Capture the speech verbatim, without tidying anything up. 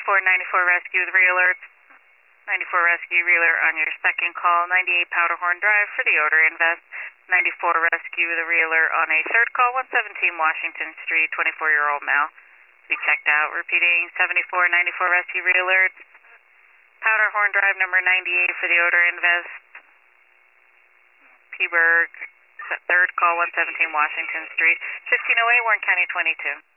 ninety-four ninety-four rescue with re-alerts. ninety-four rescue re-alert on your second call. ninety-eight Powderhorn Drive for the odor invest. ninety-four rescue with a re-alert on a third call. one seventeen Washington Street, twenty-four-year-old male. We checked out. Repeating seventy-four ninety-four rescue re-alert. Powderhorn Drive number ninety-eight for the odor invest. Peaburg, third call, one seventeen Washington Street, fifteen oh eight Warren County twenty-two.